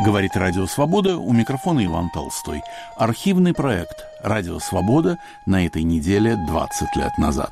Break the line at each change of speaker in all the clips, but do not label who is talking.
Говорит Радио Свобода, у микрофона Иван Толстой. Архивный проект «Радио Свобода» на этой неделе 20 лет назад.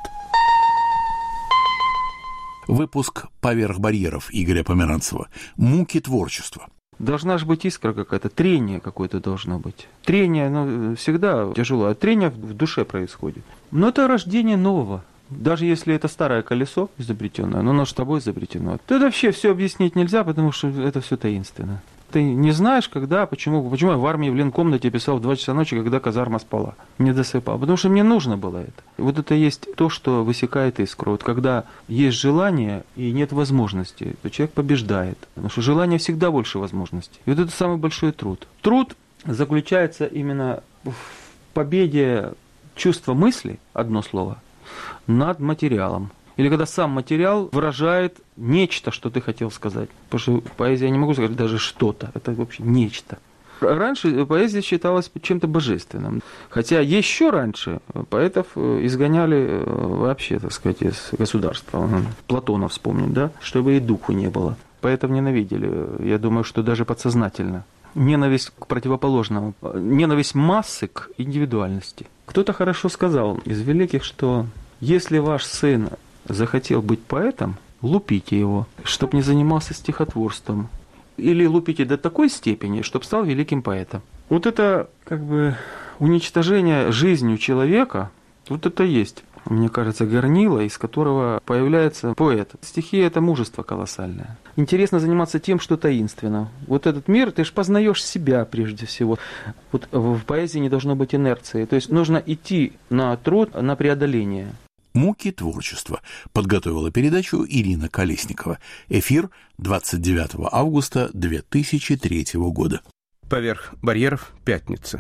Выпуск «Поверх барьеров» Игоря Померанцева. Муки творчества.
Должна же быть искра какая-то, трение какое-то должно быть. Трение, всегда тяжело, а трение в душе происходит. Но это рождение нового. Даже если это старое колесо изобретенное, но оно же тобой изобретено, то это вообще все объяснить нельзя, потому что это все таинственно. Ты не знаешь, когда, почему я в армии в ленкомнате писал в 2 часа ночи, когда казарма спала, не досыпал, потому что мне нужно было это. Вот это есть то, что высекает искру. Вот когда есть желание и нет возможности, то человек побеждает, потому что желание всегда больше возможностей. И вот это самый большой труд. Труд заключается именно в победе чувства мысли, одно слово, над материалом. Или когда сам материал выражает нечто, что ты хотел сказать. Потому что поэзия, я не могу сказать даже что-то, это вообще нечто. Раньше поэзия считалась чем-то божественным. Хотя еще раньше поэтов изгоняли вообще, так сказать, из государства. Платона вспомнить, да? Чтобы и духу не было. Поэтов ненавидели, я думаю, что даже подсознательно. Ненависть к противоположному, ненависть массы к индивидуальности. Кто-то хорошо сказал из великих, что если ваш сын захотел быть поэтом, лупите его, чтобы не занимался стихотворством. Или лупите до такой степени, чтобы стал великим поэтом. Вот это уничтожение жизнью человека, вот это есть, мне кажется, горнило, из которого появляется поэт. Стихи – это мужество колоссальное. Интересно заниматься тем, что таинственно. Вот этот мир, ты же познаешь себя прежде всего. Вот в поэзии не должно быть инерции. То есть нужно идти на труд, на преодоление.
«Муки творчества» подготовила передачу Ирина Колесникова. Эфир 29 августа 2003 года.
«Поверх барьеров. Пятница».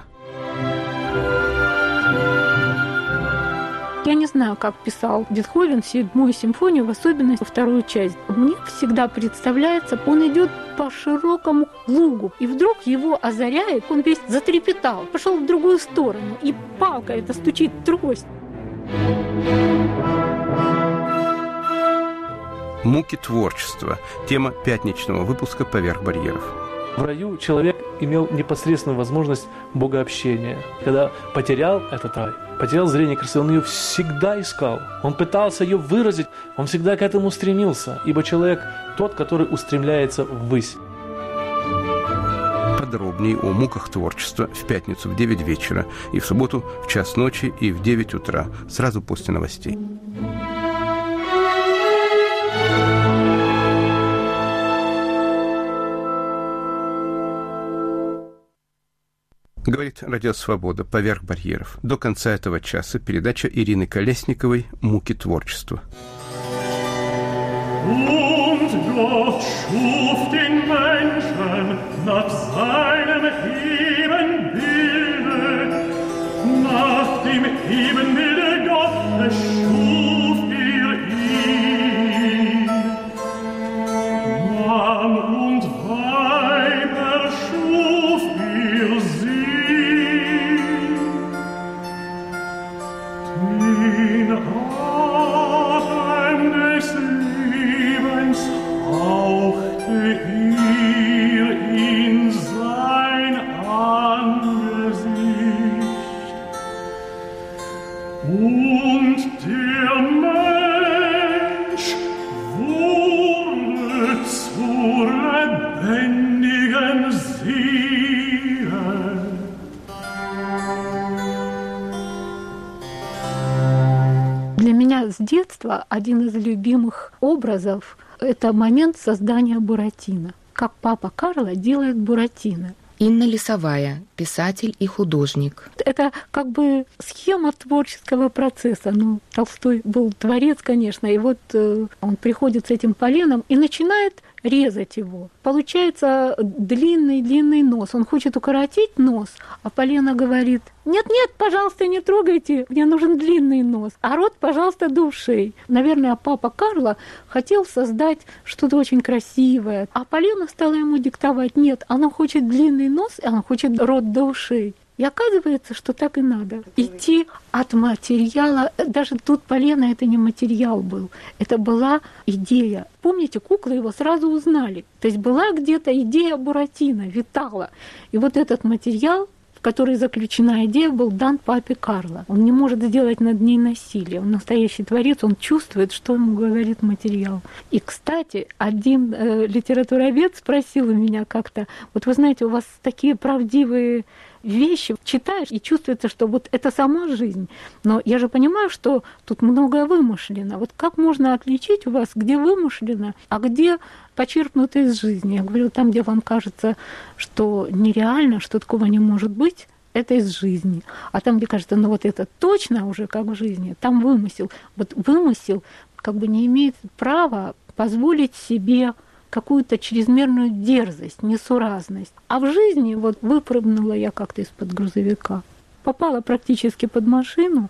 Я не знаю, как писал Бетховен 7-ю симфонию, в особенности 2-ю часть. Мне всегда представляется, он идет по широкому лугу, и вдруг его озаряет, он весь затрепетал, пошел в другую сторону, и палка это стучит, трость.
«Муки творчества» – тема пятничного выпуска «Поверх барьеров».
В раю человек имел непосредственную возможность богообщения. Когда потерял этот рай, потерял зрение красоты, он ее всегда искал. Он пытался ее выразить, он всегда к этому стремился, ибо человек тот, который устремляется ввысь.
Подробнее о муках творчества в пятницу в 9 вечера и в субботу в 1:00 ночи и в 9 утра, сразу после новостей. Говорит Радио Свобода, «Поверх барьеров». До конца этого часа передача Ирины Колесниковой «Муки творчества».
Und Gott schuf den Menschen nach seinem Ebenbilde, nach dem Ebenbilde Gottes schuf ihn. Mann und Weib schuf sie. Den Atem des Lebens hauchte in sein Angesicht. Und der Mensch wurde zur lebendigen Seele.
Для меня с детства один из любимых образов – это момент создания Буратино. Как папа Карло делает Буратино.
Инна Лисовая, писатель и художник.
Это как бы схема творческого процесса. Толстой был творец, конечно, и вот он приходит с этим поленом и начинает резать его. Получается длинный нос. Он хочет укоротить нос, а полено говорит: нет, пожалуйста, не трогайте, мне нужен длинный нос. А рот, пожалуйста, до ушей. Наверное, папа Карло хотел создать что-то очень красивое, а полено стала ему диктовать: нет, она хочет длинный нос, и она хочет рот до ушей. И оказывается, что так и надо. Идти от материала, даже тут полено это не материал был, это была идея. Помните, куклы его сразу узнали. То есть была где-то идея Буратино, витала. И вот этот материал, в который заключена идея, был дан папе Карло. Он не может сделать над ней насилие. Он настоящий творец, он чувствует, что ему говорит материал. И, кстати, один литературовед спросил у меня как-то, вот вы знаете, у вас такие правдивые вещи, читаешь и чувствуется, что вот это сама жизнь. Но я же понимаю, что тут многое вымышлено. Вот как можно отличить у вас, где вымышлено, а где почерпнуто из жизни? Я говорю, там, где вам кажется, что нереально, что такого не может быть, это из жизни. А там, где кажется, ну вот это точно уже как в жизни, там вымысел. Вот вымысел как бы не имеет права позволить себе какую-то чрезмерную дерзость, несуразность. А в жизни вот выпрыгнула я как-то из-под грузовика, попала практически под машину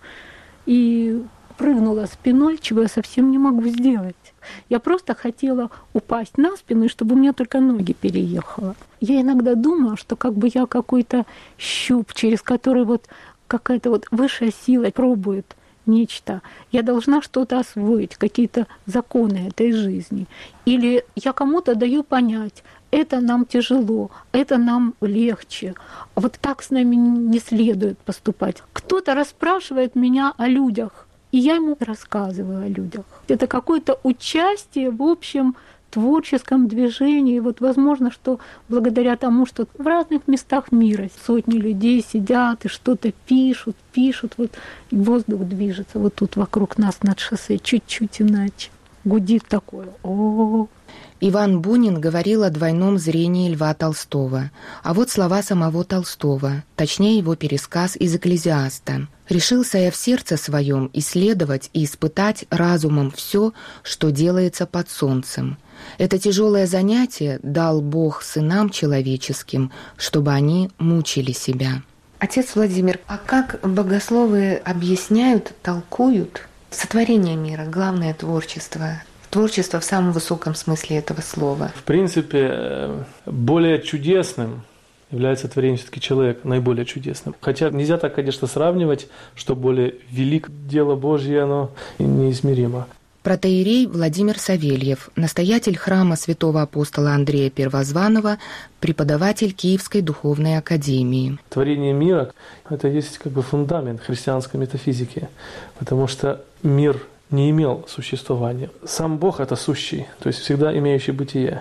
и прыгнула спиной, чего я совсем не могу сделать. Я просто хотела упасть на спину, и чтобы у меня только ноги переехало. Я иногда думаю, что как бы я какой-то щуп, через который вот какая-то вот высшая сила пробует нечто. Я должна что-то освоить, какие-то законы этой жизни. Или я кому-то даю понять, это нам тяжело, это нам легче. Вот так с нами не следует поступать. Кто-то расспрашивает меня о людях, и я ему рассказываю о людях. Это какое-то участие в общем творческом движении. Вот возможно, что благодаря тому, что в разных местах мира сотни людей сидят и что-то пишут, вот и воздух движется вот тут вокруг нас над шоссе чуть-чуть иначе. Гудит такое. О-о-о.
Иван Бунин говорил о двойном зрении Льва Толстого. А вот слова самого Толстого, точнее его пересказ из «Экклезиаста». «Решился я в сердце своем исследовать и испытать разумом все, что делается под солнцем. Это тяжелое занятие дал Бог сынам человеческим, чтобы они мучили себя». Отец Владимир, а как богословы объясняют, толкуют сотворение мира, главное творчество? Творчество в самом высоком смысле этого слова.
В принципе, более чудесным является творение все-таки человек, наиболее чудесным. Хотя нельзя так, конечно, сравнивать, что более велик дело Божье, оно неизмеримо.
Протоиерей Владимир Савельев, настоятель храма святого апостола Андрея Первозванного, преподаватель Киевской духовной академии.
Творение мира – это есть как бы фундамент христианской метафизики, потому что мир не имел существования. Сам Бог – это сущий, то есть всегда имеющий бытие.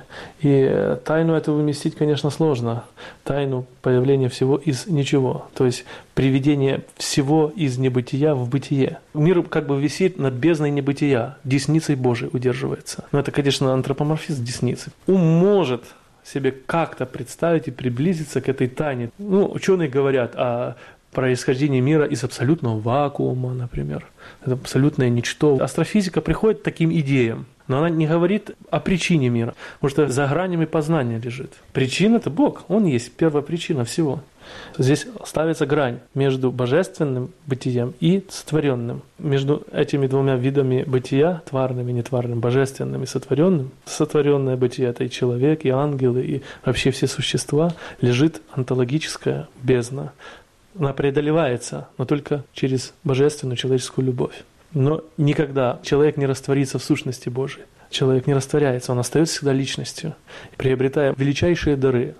И тайну этого вместить, конечно, сложно. Тайну появления всего из ничего, то есть приведение всего из небытия в бытие. Мир как бы висит над бездной небытия, десницей Божией удерживается. Но это, конечно, антропоморфизм десницы. Ум может себе как-то представить и приблизиться к этой тайне. Ученые говорят о происхождение мира из абсолютного вакуума, например. Это абсолютное ничто. Астрофизика приходит к таким идеям, но она не говорит о причине мира, потому что за гранями познания лежит. Причина – это Бог, Он есть первая причина всего. Здесь ставится грань между божественным бытием и сотворенным. Между этими двумя видами бытия, тварным и нетварным, божественным и сотворенным, сотворенное бытие – это и человек, и ангелы, и вообще все существа, лежит онтологическая бездна. Она преодолевается, но только через божественную человеческую любовь. Но никогда человек не растворится в сущности Божией. Человек не растворяется, он остается всегда личностью, приобретая величайшие дары,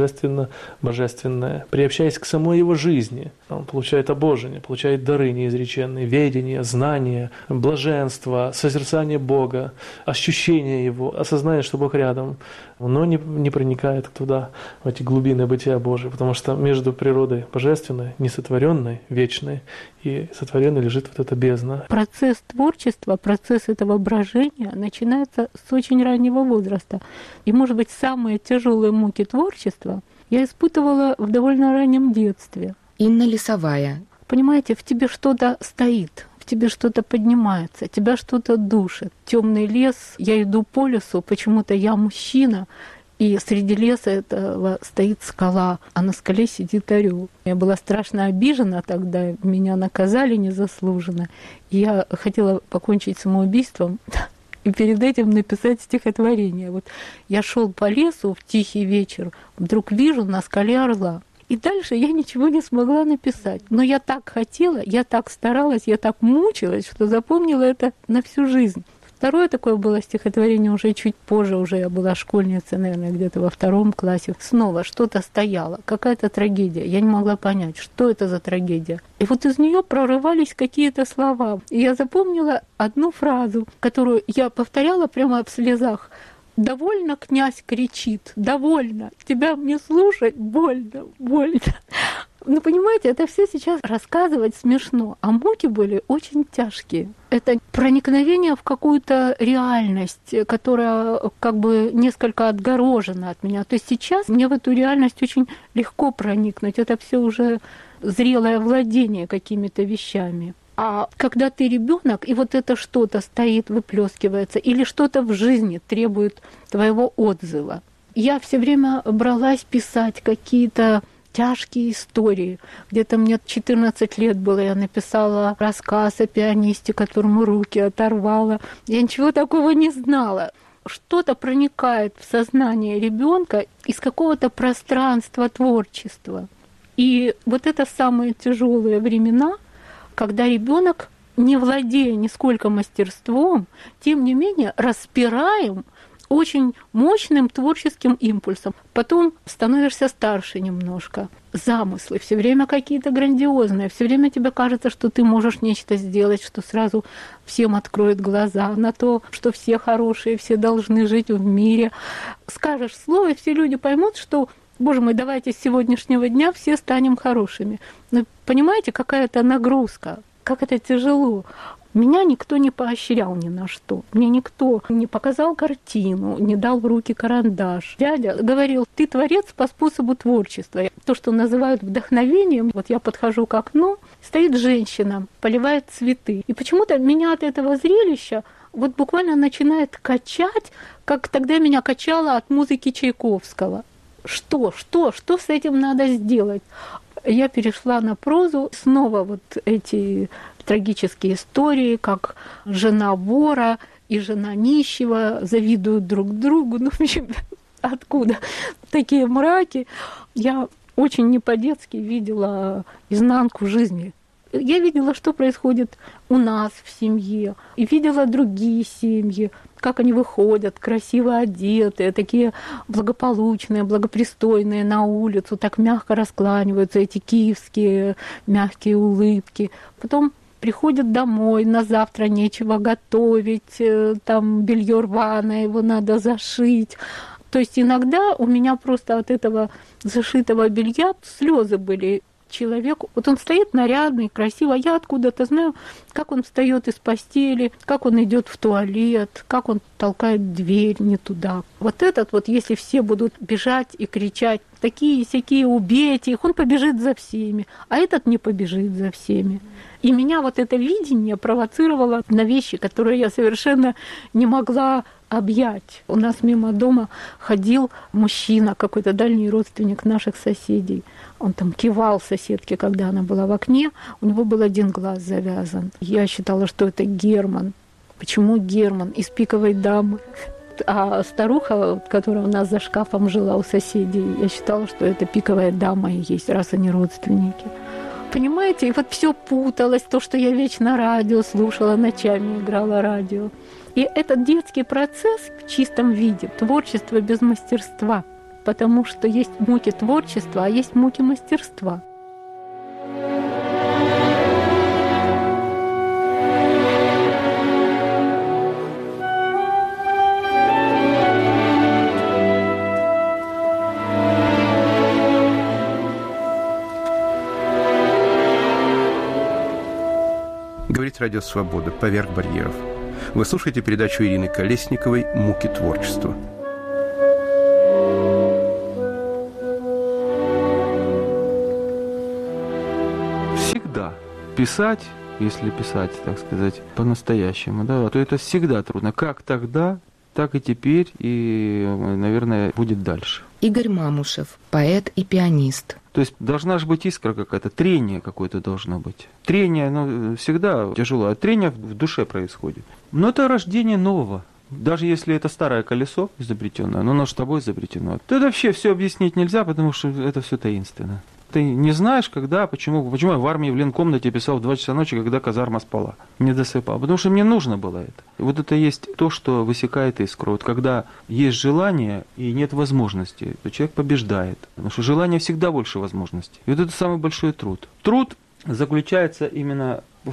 божественное, приобщаясь к самой его жизни. Он получает обожение, получает дары неизреченные, ведение, знание, блаженство, созерцание Бога, ощущение Его, осознание, что Бог рядом, но не проникает туда, в эти глубины бытия Божия, потому что между природой божественной, несотворенной, вечной, и сотворенной лежит вот эта бездна.
Процесс творчества, процесс этого брожения начинается с очень раннего возраста. И, может быть, самые тяжелые муки творчества я испытывала в довольно раннем детстве.
Инна Лисовая.
Понимаете, в тебе что-то стоит, в тебе что-то поднимается, тебя что-то душит. Темный лес, я иду по лесу, почему-то я мужчина, и среди леса этого стоит скала, а на скале сидит орел. Я была страшно обижена тогда, меня наказали незаслуженно. И я хотела покончить самоубийством и перед этим написать стихотворение. Вот я шел по лесу в тихий вечер, вдруг вижу на скале орла. И дальше я ничего не смогла написать. Но я так хотела, я так старалась, я так мучилась, что запомнила это на всю жизнь. Второе такое было стихотворение уже чуть позже, уже я была школьницей, наверное, где-то во 2 классе. Снова что-то стояло, какая-то трагедия. Я не могла понять, что это за трагедия. И вот из нее прорывались какие-то слова. И я запомнила одну фразу, которую я повторяла прямо в слезах. «Довольно, князь кричит, довольно, тебя мне слушать больно, больно». Ну, понимаете, это все сейчас рассказывать смешно, а муки были очень тяжкие. Это проникновение в какую-то реальность, которая как бы несколько отгорожена от меня. То есть сейчас мне в эту реальность очень легко проникнуть. Это все уже зрелое владение какими-то вещами. А когда ты ребенок, и вот это что-то стоит, выплескивается, или что-то в жизни требует твоего отзыва. Я все время бралась писать какие-то тяжкие истории. Где-то мне 14 лет было, я написала рассказ о пианисте, которому руки оторвало. Я ничего такого не знала. Что-то проникает в сознание ребенка из какого-то пространства творчества. И вот это самые тяжелые времена, когда ребенок, не владея нисколько мастерством, тем не менее распираем очень мощным творческим импульсом. Потом становишься старше немножко. Замыслы все время какие-то грандиозные. Все время тебе кажется, что ты можешь нечто сделать, что сразу всем откроет глаза на то, что все хорошие, все должны жить в мире. Скажешь слово, и все люди поймут, что, боже мой, давайте с сегодняшнего дня все станем хорошими. Но понимаете, какая-то нагрузка, как это тяжело. Меня никто не поощрял ни на что. Мне никто не показал картину, не дал в руки карандаш. Дядя говорил, ты творец по способу творчества. То, что называют вдохновением. Вот я подхожу к окну, стоит женщина, поливает цветы. И почему-то меня от этого зрелища вот буквально начинает качать, как тогда меня качало от музыки Чайковского. Что с этим надо сделать? Я перешла на прозу. Снова вот эти трагические истории, как жена вора и жена нищего завидуют друг другу. Ну, в общем, откуда такие мраки? Я очень не по-детски видела изнанку жизни. Я видела, что происходит у нас в семье, и видела другие семьи, как они выходят, красиво одетые, такие благополучные, благопристойные на улицу, так мягко раскланиваются, эти киевские мягкие улыбки. Потом приходят домой, на завтра нечего готовить, там белье рваное, его надо зашить. То есть иногда у меня просто от этого зашитого белья слезы были. Человек, вот он стоит нарядный, красиво, я откуда-то знаю, как он встает из постели, как он идет в туалет, как он толкает дверь не туда. Вот этот вот, если все будут бежать и кричать, такие-сякие, убейте их, он побежит за всеми, а этот не побежит за всеми. И меня вот это видение провоцировало на вещи, которые я совершенно не могла объять. У нас мимо дома ходил мужчина, какой-то дальний родственник наших соседей. Он там кивал соседке, когда она была в окне. У него был один глаз завязан. Я считала, что это Герман. Почему Герман? Из «Пиковой дамы». А старуха, которая у нас за шкафом жила у соседей, я считала, что это «Пиковая дама» и есть, раз они родственники. Понимаете, и вот все путалось, то, что я вечно радио слушала, ночами играла радио. И этот детский процесс в чистом виде, творчество без мастерства, потому что есть муки творчества, а есть муки мастерства.
Говорит Радио Свобода «Поверх барьеров». Вы слушаете передачу Ирины Колесниковой «Муки творчества».
Всегда писать, если писать, так сказать, по-настоящему, да, то это всегда трудно. Как тогда, так и теперь, и, наверное, будет дальше.
Игорь Мамушев, поэт и пианист.
То есть должна же быть искра какая-то, трение какое-то должно быть. Трение, всегда тяжело, а трение в душе происходит. Но это рождение нового. Даже если это старое колесо изобретенное, но оно же тобой изобретено. То это вообще все объяснить нельзя, потому что это все таинственно. Ты не знаешь, когда, почему я в армии в ленкомнате писал в 2 часа ночи, когда казарма спала. Не досыпал. Потому что мне нужно было это. И вот это есть то, что высекает искру. Вот когда есть желание и нет возможности, то человек побеждает. Потому что желание всегда больше возможностей. И вот это самый большой труд. Труд заключается именно в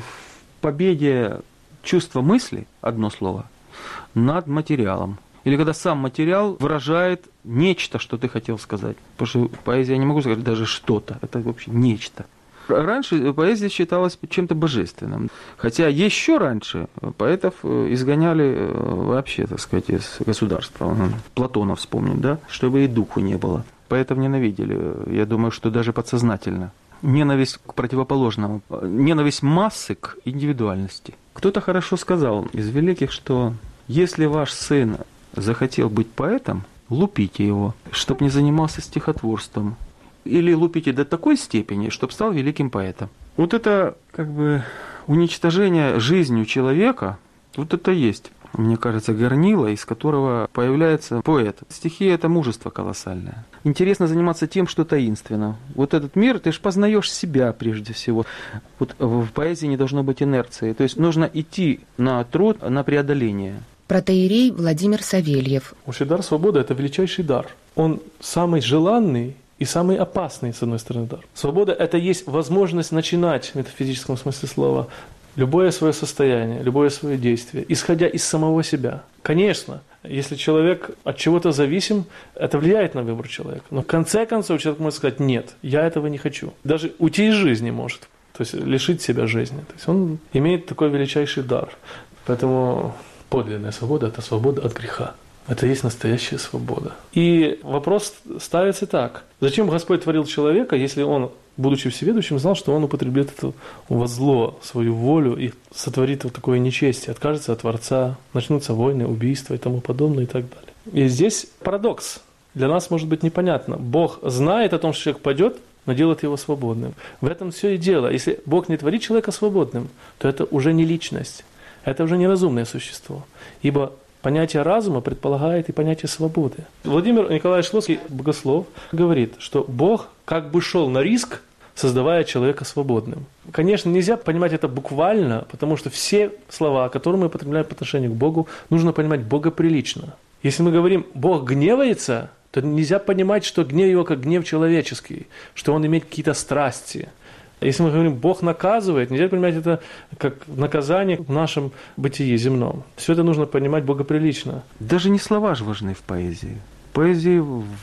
победе чувства мысли, одно слово, над материалом. Или когда сам материал выражает нечто, что ты хотел сказать. Потому что поэзия, я не могу сказать даже что-то, это вообще нечто. Раньше поэзия считалась чем-то божественным. Хотя еще раньше поэтов изгоняли вообще, так сказать, из государства. Платона вспомнить, да? Чтобы и духу не было. Поэтов ненавидели, я думаю, что даже подсознательно. Ненависть к противоположному, ненависть массы к индивидуальности. Кто-то хорошо сказал из великих, что если ваш сын захотел быть поэтом, лупите его, чтобы не занимался стихотворством. Или лупите до такой степени, чтобы стал великим поэтом. Вот это как бы уничтожение жизнью человека, вот это есть, мне кажется, горнило, из которого появляется поэт. Стихи – это мужество колоссальное. Интересно заниматься тем, что таинственно. Вот этот мир, ты же познаешь себя прежде всего. Вот в поэзии не должно быть инерции. То есть нужно идти на труд, на преодоление.
Протоиерей Владимир Савельев.
Вообще дар свободы – это величайший дар. Он самый желанный и самый опасный, с одной стороны, дар. Свобода – это есть возможность начинать, в метафизическом смысле слова, любое свое состояние, любое свое действие, исходя из самого себя. Конечно, если человек от чего-то зависим, это влияет на выбор человека. Но в конце концов человек может сказать: нет, я этого не хочу. Даже уйти из жизни может, то есть лишить себя жизни. То есть он имеет такой величайший дар. Поэтому подлинная свобода – это свобода от греха. Это и есть настоящая свобода. И вопрос ставится так. Зачем Господь творил человека, если он, будучи всеведущим, знал, что он употребит это во зло, свою волю и сотворит вот такое нечестие, откажется от Творца, начнутся войны, убийства и тому подобное и так далее. И здесь парадокс. Для нас может быть непонятно. Бог знает о том, что человек пойдет, но делает его свободным. В этом все и дело. Если Бог не творит человека свободным, то это уже не личность. Это уже неразумное существо. Ибо понятие разума предполагает и понятие свободы. Владимир Николаевич Шлосский, богослов, говорит, что Бог как бы шел на риск, создавая человека свободным. Конечно, нельзя понимать это буквально, потому что все слова, которые мы употребляем по отношению к Богу, нужно понимать богоприлично. Если мы говорим «Бог гневается», то нельзя понимать, что гнев его как гнев человеческий, что он имеет какие-то страсти. Если мы говорим «Бог наказывает», нельзя понимать это как наказание в нашем бытии земном. Все это нужно понимать богоприлично.
Даже не слова же важны в поэзии. В поэзии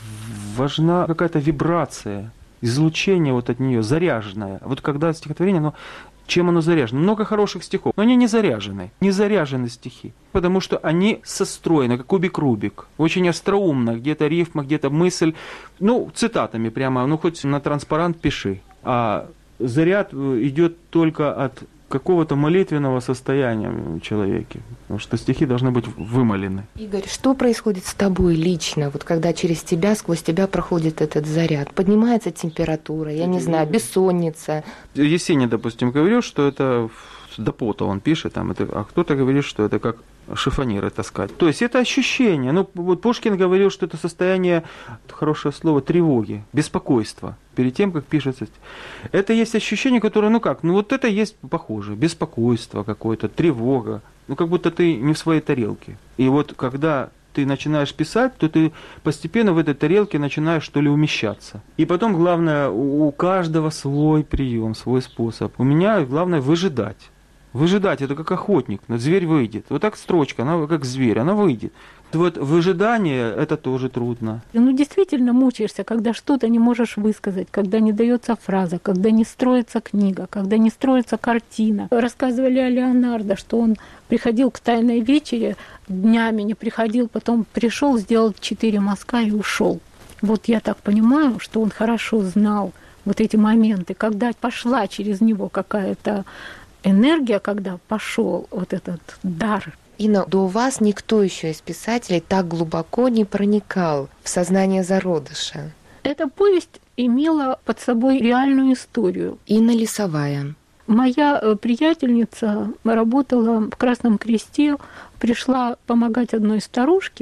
важна какая-то вибрация, излучение вот от нее, заряженное. Вот когда стихотворение, чем оно заряжено? Много хороших стихов, но они не заряжены. Не заряжены стихи, потому что они состроены, как кубик Рубик. Очень остроумно, где-то рифма, где-то мысль. Цитатами прямо, хоть на транспарант пиши. А заряд идет только от какого-то молитвенного состояния в человеке, потому что стихи должны быть вымолены.
Игорь, что происходит с тобой лично, вот когда через тебя, сквозь тебя проходит этот заряд? Поднимается температура, я не знаю, бессонница?
Есенин, допустим, говорил, что это до пота он пишет, а кто-то говорит, что это как шифонеры таскать. То есть это ощущение. Вот Пушкин говорил, что это состояние, хорошее слово, тревоги, беспокойства перед тем, как пишется. Это есть ощущение, которое, вот это есть похоже. Беспокойство какое-то, тревога. Как будто ты не в своей тарелке. И вот когда ты начинаешь писать, то ты постепенно в этой тарелке начинаешь, что ли, умещаться. И потом, главное, у каждого свой прием, свой способ. У меня главное выжидать. Выжидать, это как охотник, зверь выйдет. Вот так строчка, она как зверь, она выйдет. Вот выжидание, это тоже трудно.
Действительно мучаешься, когда что-то не можешь высказать, когда не дается фраза, когда не строится книга, когда не строится картина. Рассказывали о Леонардо, что он приходил к тайной вечере, днями не приходил, потом пришел, сделал 4 мазка и ушел. Вот я так понимаю, что он хорошо знал вот эти моменты, когда пошла через него какая-то энергия, когда пошел вот этот дар.
Инна, до вас никто еще из писателей так глубоко не проникал в сознание зародыша.
Эта повесть имела под собой реальную историю.
Инна Лисовая.
Моя приятельница работала в Красном Кресте, пришла помогать одной старушке,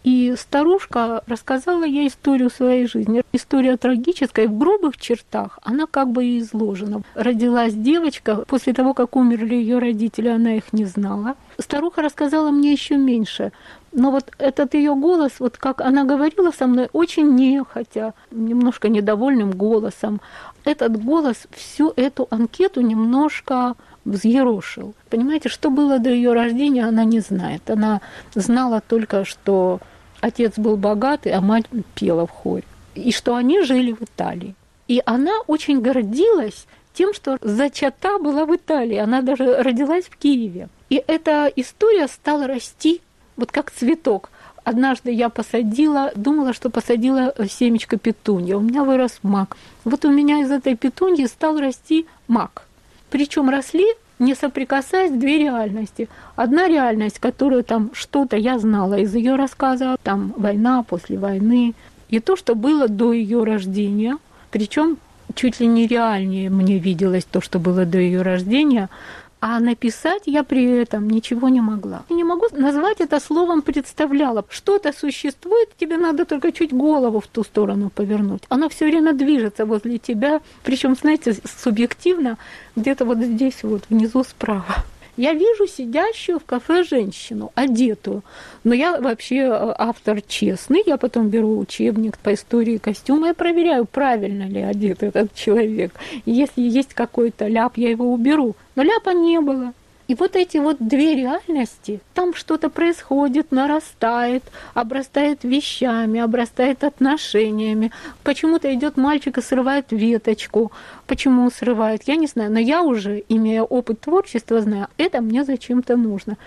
И старушка рассказала ей историю своей жизни. История трагическая, в грубых чертах она как бы и изложена. Родилась девочка, после того, как умерли ее родители, она их не знала. Старуха рассказала мне еще меньше. Но вот этот ее голос, вот как она говорила со мной, очень нехотя, немножко недовольным голосом. Этот голос всю эту анкету немножко взъерошил. Понимаете, что было до ее рождения, она не знает. Она знала только, что отец был богатый, а мать пела в хоре. И что они жили в Италии. И она очень гордилась тем, что зачата была в Италии. Она даже родилась в Киеве. И эта история стала расти, вот как цветок. Однажды я думала, что посадила семечко петуньи. У меня вырос мак. Вот у меня из этой петуньи стал расти мак. Причем росли, не соприкасаясь, две реальности. Одна реальность, которую там что-то я знала из ее рассказа, там война, после войны, и то, что было до ее рождения. Причем чуть ли не реальнее мне виделось то, что было до ее рождения. А написать я при этом ничего не могла. Я не могу назвать это словом «представляла». Что-то существует, тебе надо только чуть голову в ту сторону повернуть. Оно все время движется возле тебя, причем, знаете, субъективно, где-то вот здесь вот, внизу справа. Я вижу сидящую в кафе женщину, одетую. Но я вообще автор честный. Я потом беру учебник по истории костюма и проверяю, правильно ли одет этот человек. И если есть какой-то ляп, я его уберу. Но ляпа не было. И вот эти вот две реальности, там что-то происходит, нарастает, обрастает вещами, обрастает отношениями. Почему-то идет мальчик и срывает веточку. Почему срывает, я не знаю. Но я уже, имея опыт творчества, знаю, это мне зачем-то нужно.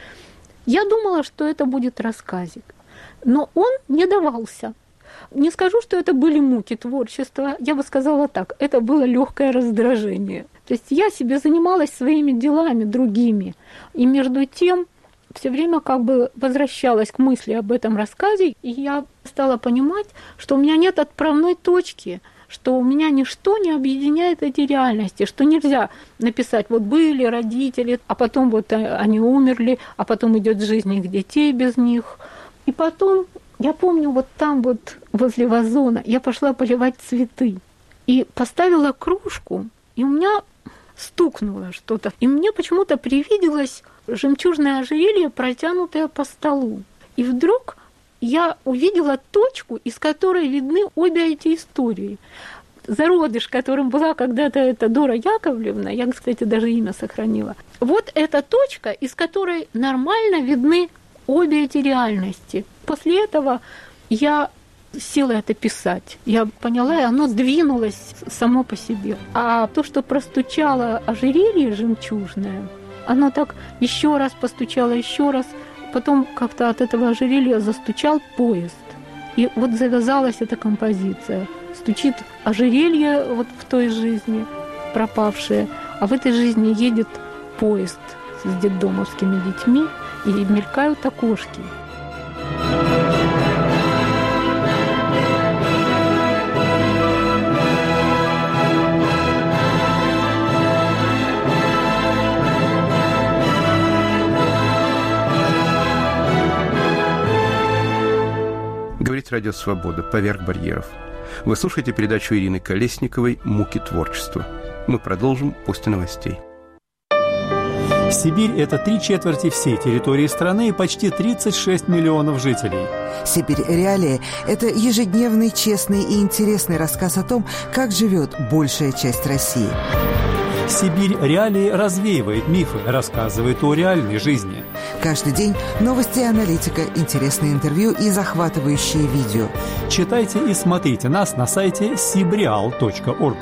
Я думала, что это будет рассказик. Но он не давался. Не скажу, что это были муки творчества. Я бы сказала так, это было легкое раздражение. То есть я себе занималась своими делами другими. И между тем все время как бы возвращалась к мысли об этом рассказе. И я стала понимать, что у меня нет отправной точки, что у меня ничто не объединяет эти реальности, что нельзя написать, вот были родители, а потом вот они умерли, а потом идет жизнь их детей без них. И потом, я помню, вот там вот возле вазона я пошла поливать цветы и поставила кружку, и у меня стукнуло что-то. И мне почему-то привиделось жемчужное ожерелье, протянутое по столу. И вдруг я увидела точку, из которой видны обе эти истории. Зародыш, которым была когда-то эта Дора Яковлевна, я, кстати, даже имя сохранила. Вот эта точка, из которой нормально видны обе эти реальности. После этого я села это писать. Я поняла, и оно двинулось само по себе. А то, что простучало ожерелье жемчужное, оно так еще раз постучало, еще раз. Потом как-то от этого ожерелья застучал поезд. И вот завязалась эта композиция. Стучит ожерелье вот в той жизни, пропавшее, а в этой жизни едет поезд с детдомовскими детьми, и мелькают окошки.
Говорит Радио Свобода «Поверх барьеров». Вы слушаете передачу Ирины Колесниковой «Муки творчества». Мы продолжим после новостей.
Сибирь – это 3/4 всей территории страны и почти 36 миллионов жителей.
«Сибирь. Реалии» – это ежедневный, честный и интересный рассказ о том, как живет большая часть России.
«Сибирь. Реалии» развеивает мифы, рассказывает о реальной жизни.
Каждый день новости и аналитика, интересные интервью и захватывающие видео.
Читайте и смотрите нас на сайте sibreal.org.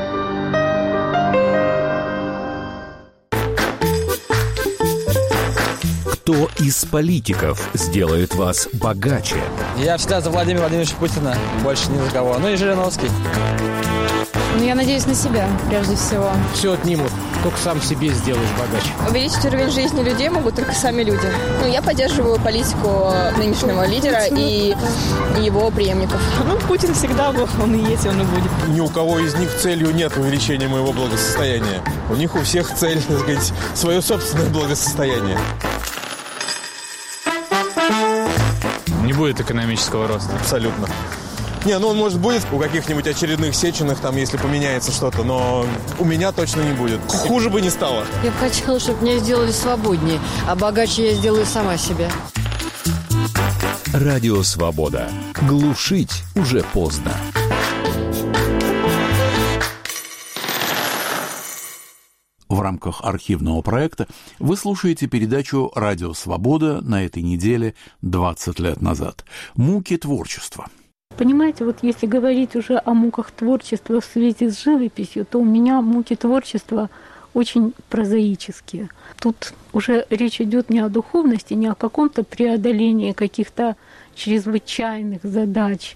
Кто из политиков сделает вас богаче?
Я всегда за Владимира Владимировича Путина, больше ни за кого. Ну и Жириновский.
Ну, я надеюсь на себя, прежде всего.
Все отнимут, только сам себе сделаешь богаче.
Увеличить уровень жизни людей могут только сами люди. Ну, я поддерживаю политику нынешнего лидера и его преемников.
Ну, Путин всегда был, он и есть, он и будет.
Ни у кого из них целью нет увеличения моего благосостояния. У них у всех цель, так сказать, свое собственное благосостояние.
Не будет экономического роста.
Абсолютно. Не, ну он может будет у каких-нибудь очередных Сеченых, там, если поменяется что-то, но у меня точно не будет. Хуже бы не стало.
Я бы хотела, чтобы меня сделали свободнее, а богаче я сделаю сама себя.
Радио «Свобода». Глушить уже поздно.
В рамках архивного проекта вы слушаете передачу «Радио Свобода» на этой неделе 20 лет назад. «Муки творчества».
Понимаете, вот если говорить уже о муках творчества в связи с живописью, то у меня муки творчества очень прозаические. Тут уже речь идет не о духовности, не о каком-то преодолении каких-то чрезвычайных задач,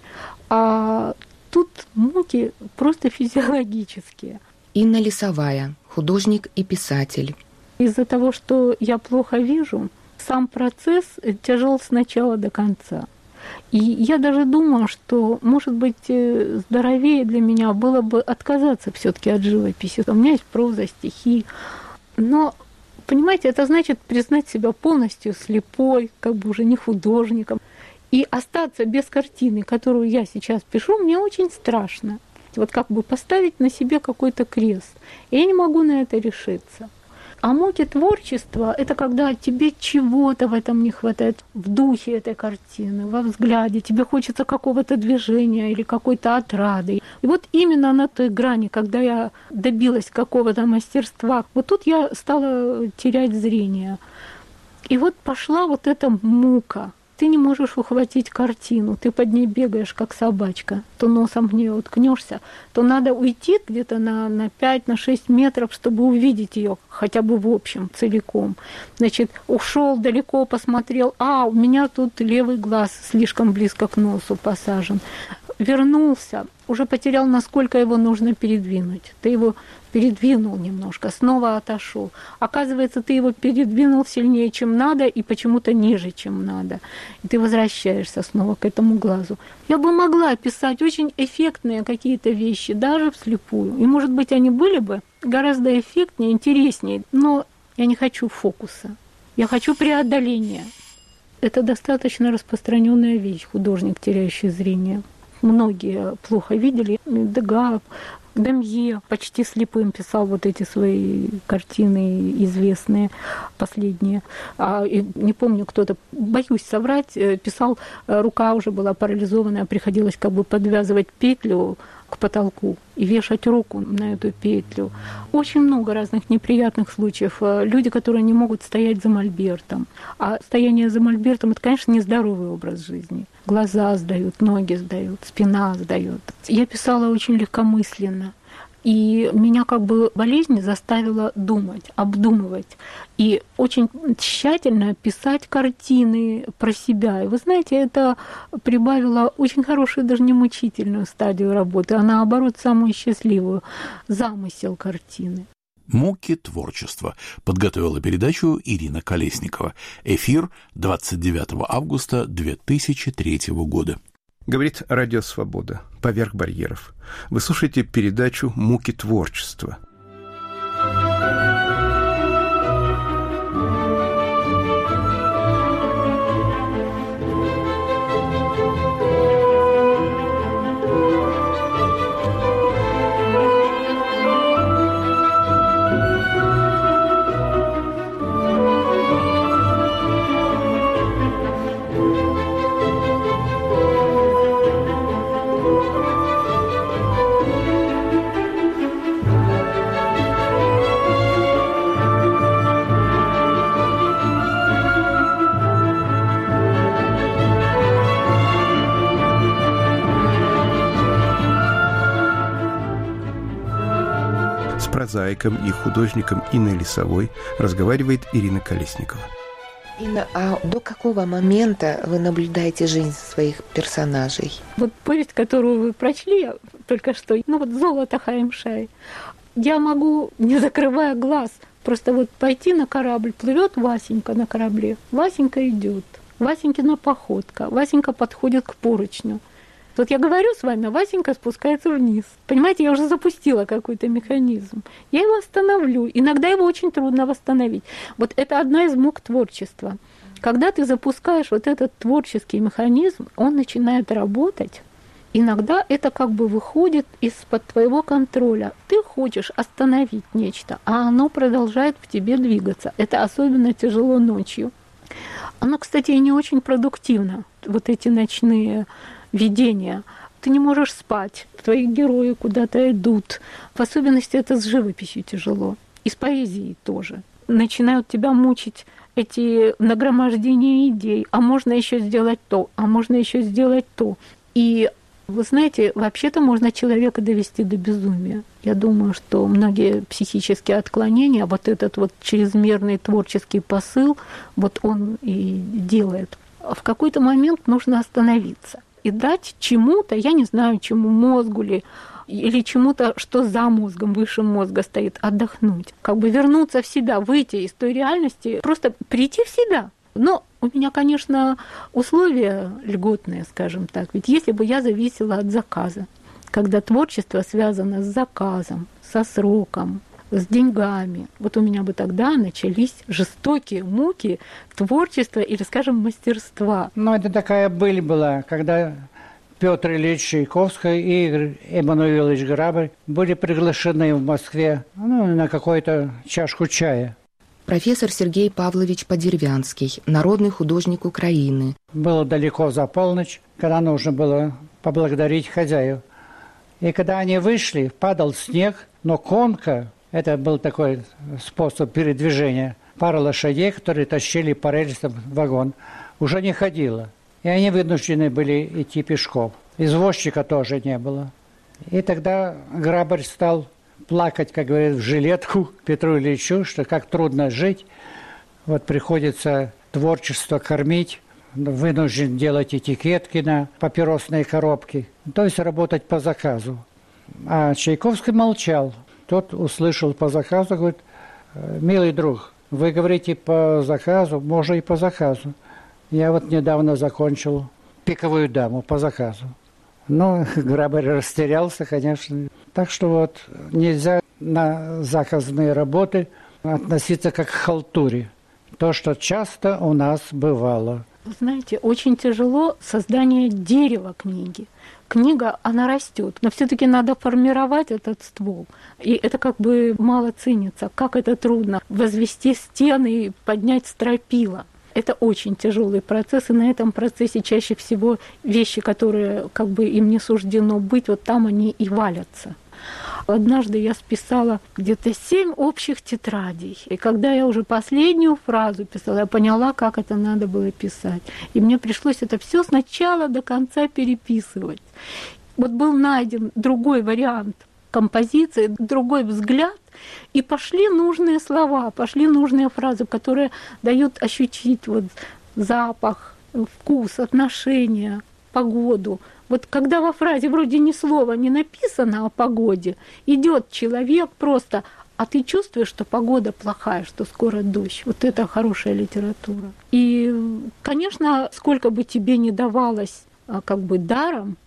а тут муки просто физиологические.
Инна Лисовая, художник и писатель.
Из-за того, что я плохо вижу, сам процесс тяжел с начала до конца. И я даже думаю, что, может быть, здоровее для меня было бы отказаться все-таки от живописи. У меня есть проза, стихи. Но, понимаете, это значит признать себя полностью слепой, как бы уже не художником. И остаться без картины, которую я сейчас пишу, мне очень страшно. Вот как бы поставить на себе какой-то крест. И я не могу на это решиться. А муки творчества – это когда тебе чего-то в этом не хватает, в духе этой картины, во взгляде, тебе хочется какого-то движения или какой-то отрады. И вот именно на той грани, когда я добилась какого-то мастерства, вот тут я стала терять зрение. И вот пошла вот эта мука. Ты не можешь ухватить картину, ты под ней бегаешь, как собачка. То носом в нее уткнешься, то надо уйти где-то на 5-6 метров, чтобы увидеть ее хотя бы в общем, целиком. Значит, ушел далеко, посмотрел, у меня тут левый глаз слишком близко к носу посажен. Вернулся, уже потерял, насколько его нужно передвинуть. Ты его передвинул немножко, снова отошел. Оказывается, ты его передвинул сильнее, чем надо, и почему-то ниже, чем надо. И ты возвращаешься снова к этому глазу. Я бы могла писать очень эффектные какие-то вещи, даже вслепую. И, может быть, они были бы гораздо эффектнее, интереснее. Но я не хочу фокуса. Я хочу преодоления. Это достаточно распространенная вещь, художник, теряющий зрение. Многие плохо видели. Дега, Демье почти слепым писал вот эти свои картины известные, последние. Не помню, кто-то, боюсь соврать, писал, рука уже была парализованная, приходилось как бы подвязывать петлю к потолку и вешать руку на эту петлю. Очень много разных неприятных случаев. Люди, которые не могут стоять за мольбертом. А стояние за мольбертом – это, конечно, нездоровый образ жизни. Глаза сдают, ноги сдают, спина сдает. Я писала очень легкомысленно. И меня как бы болезнь заставила думать, обдумывать и очень тщательно писать картины про себя. И вы знаете, это прибавило очень хорошую, даже не мучительную стадию работы, а наоборот самую счастливую – замысел картины.
«Муки творчества» подготовила передачу Ирина Колесникова. Эфир 29 августа 2003 года.
Говорит Радио Свобода. Поверх барьеров. Вы слушаете передачу «Муки творчества». С прозаиком и художником Инной Лисовой разговаривает Ирина Колесникова.
Инна, а до какого момента вы наблюдаете жизнь своих персонажей?
Вот повесть, которую вы прочли только что, вот «Золото Хаим-Шай», я могу, не закрывая глаз, просто вот пойти на корабль, плывет Васенька на корабле, Васенька идет, Васенькина походка, Васенька подходит к поручню. Вот я говорю с вами, а Васенька спускается вниз. Понимаете, я уже запустила какой-то механизм. Я его остановлю. Иногда его очень трудно восстановить. Вот это одна из мук творчества. Когда ты запускаешь вот этот творческий механизм, он начинает работать. Иногда это как бы выходит из-под твоего контроля. Ты хочешь остановить нечто, а оно продолжает в тебе двигаться. Это особенно тяжело ночью. Оно, кстати, и не очень продуктивно, вот эти ночные видения. Ты не можешь спать, твои герои куда-то идут. В особенности это с живописью тяжело. И с поэзией тоже. Начинают тебя мучить эти нагромождения идей. А можно еще сделать то, а можно еще сделать то. И вы знаете, вообще-то можно человека довести до безумия. Я думаю, что многие психические отклонения, вот этот вот чрезмерный творческий посыл, вот он и делает. В какой-то момент нужно остановиться и дать чему-то, я не знаю, чему, мозгу ли, или чему-то, что за мозгом, выше мозга стоит, отдохнуть. Как бы вернуться в себя, выйти из той реальности, просто прийти в себя. Но у меня, конечно, условия льготные, скажем так. Ведь если бы я зависела от заказа, когда творчество связано с заказом, со сроком, с деньгами, вот у меня бы тогда начались жестокие муки творчества или, скажем, мастерства.
Ну, это такая быль была, когда Петр Ильич Чайковский и Игорь Эммануилович Грабарь были приглашены в Москве на какую-то чашку чая.
Профессор Сергей Павлович Подервянский, народный художник Украины.
Было далеко за полночь, когда нужно было поблагодарить хозяев. И когда они вышли, падал снег, но конка, это был такой способ передвижения, пара лошадей, которые тащили по рельсам вагон, уже не ходила. И они вынуждены были идти пешком. Извозчика тоже не было. И тогда Грабарь стал плакать, как говорят, в жилетку Петру Ильичу, что как трудно жить. Вот приходится творчество кормить, вынужден делать этикетки на папиросные коробки, то есть работать по заказу. А Чайковский молчал. Тот услышал по заказу, говорит: милый друг, вы говорите по заказу, можно и по заказу. Я вот недавно закончил «Пиковую даму» по заказу. Ну, Грабарь растерялся, конечно. Так что вот нельзя на заказные работы относиться как к халтуре. То, что часто у нас бывало.
Знаете, очень тяжело создание дерева книги. Книга, она растет, но все-таки надо формировать этот ствол. И это как бы мало ценится. Как это трудно возвести стены и поднять стропила. Это очень тяжелый процесс, и на этом процессе чаще всего вещи, которые как бы им не суждено быть, вот там они и валятся. Однажды я списала где-то 7 общих тетрадей. И когда я уже последнюю фразу писала, я поняла, как это надо было писать. И мне пришлось это все сначала до конца переписывать. Вот был найден другой вариант композиции, другой взгляд, и пошли нужные слова, пошли нужные фразы, которые дают ощутить вот запах, вкус, отношения, погоду. Вот когда во фразе вроде ни слова не написано о погоде, идет человек просто, а ты чувствуешь, что погода плохая, что скоро дождь. Вот это хорошая литература. И, конечно, сколько бы тебе ни давалось как бы даром,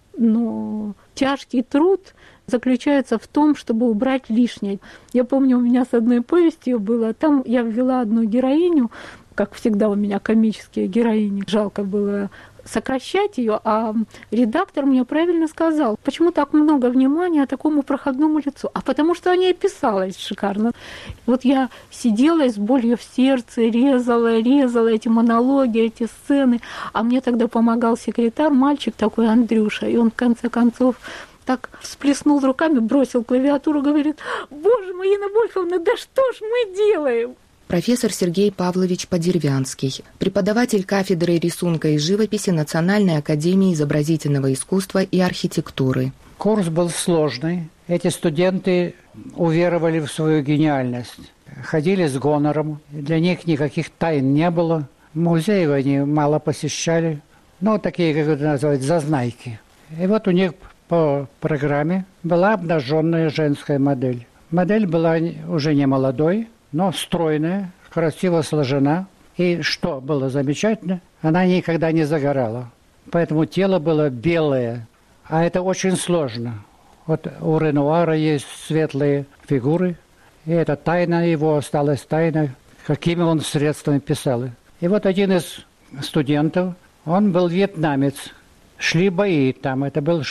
но тяжкий труд заключается в том, чтобы убрать лишнее. Я помню, у меня с одной повестью было, там я ввела одну героиню, как всегда у меня комические героини, жалко было сокращать ее, а редактор мне правильно сказал, почему так много внимания такому проходному лицу? А потому что о ней писалось шикарно. Вот я сидела с болью в сердце, резала эти монологи, эти сцены, а мне тогда помогал секретарь, мальчик такой Андрюша, и он в конце концов так всплеснул руками, бросил клавиатуру, говорит: «Боже мой, Инна Вольфовна, да что ж мы делаем?»
Профессор Сергей Павлович Подервянский, преподаватель кафедры рисунка и живописи Национальной академии изобразительного искусства и архитектуры.
Курс был сложный. Эти студенты уверовали в свою гениальность. Ходили с гонором. Для них никаких тайн не было. Музеев они мало посещали. Ну, такие, как это называют, зазнайки. И вот у них по программе была обнаженная женская модель. Модель была уже не молодой, но стройная, красиво сложена. И что было замечательно, она никогда не загорала. Поэтому тело было белое. А это очень сложно. Вот у Ренуара есть светлые фигуры. И эта тайна его осталась тайной, какими он средствами писал. И вот один из студентов, он был вьетнамец. Шли бои там, это был